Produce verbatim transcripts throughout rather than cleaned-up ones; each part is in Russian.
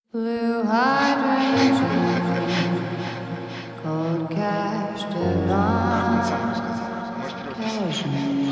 Blue hydrangea, cold cash divine, cashmere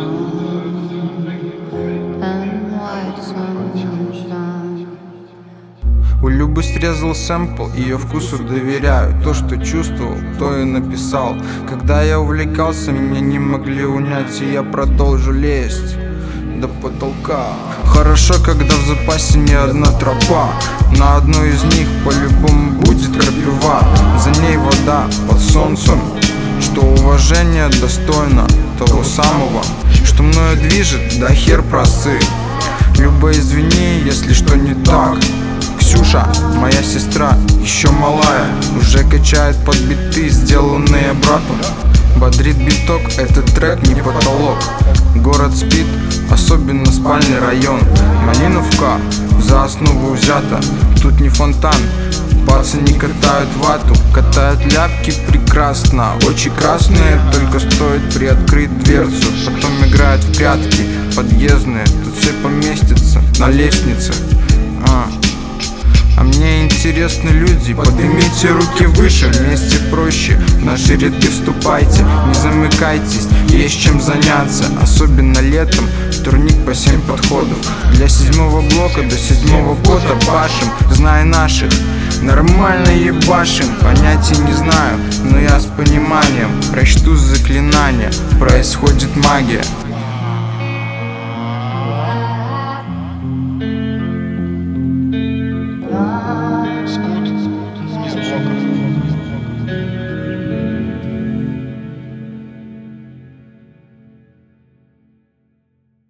and white sunshine. У Любы срезал сэмпл, ее вкусу доверяю. То, что чувствовал, то и написал. Когда я увлекался, меня не могли унять, и я продолжу лезть до потолка. Хорошо, когда в запасе не одна тропа. На одной из них по-любому будет крапива. За ней вода под солнцем, что уважение достойно того самого, что мною движет, да хер просы. Люба, извини, если что не так. Ксюша, моя сестра, еще малая, уже качает под биты, сделанные братом. Бодрит биток, этот трек не потолок. Город спит, особенно спальный район. Малиновка за основу взята. Тут не фонтан, пацаны катают вату. Катают ляпки прекрасно, очи красные, только стоит приоткрыть дверцу. Потом играют в прятки подъездные. Тут все поместится на лестнице. а. А мне интересны люди, поднимите руки выше, вместе проще, в наши ряды вступайте, не замыкайтесь, есть чем заняться, особенно летом, турник по семь подходов. Для седьмого блока до седьмого года башим, знай наших, нормально ебашим. Понятия не знаю, но я с пониманием прочту заклинания, происходит магия.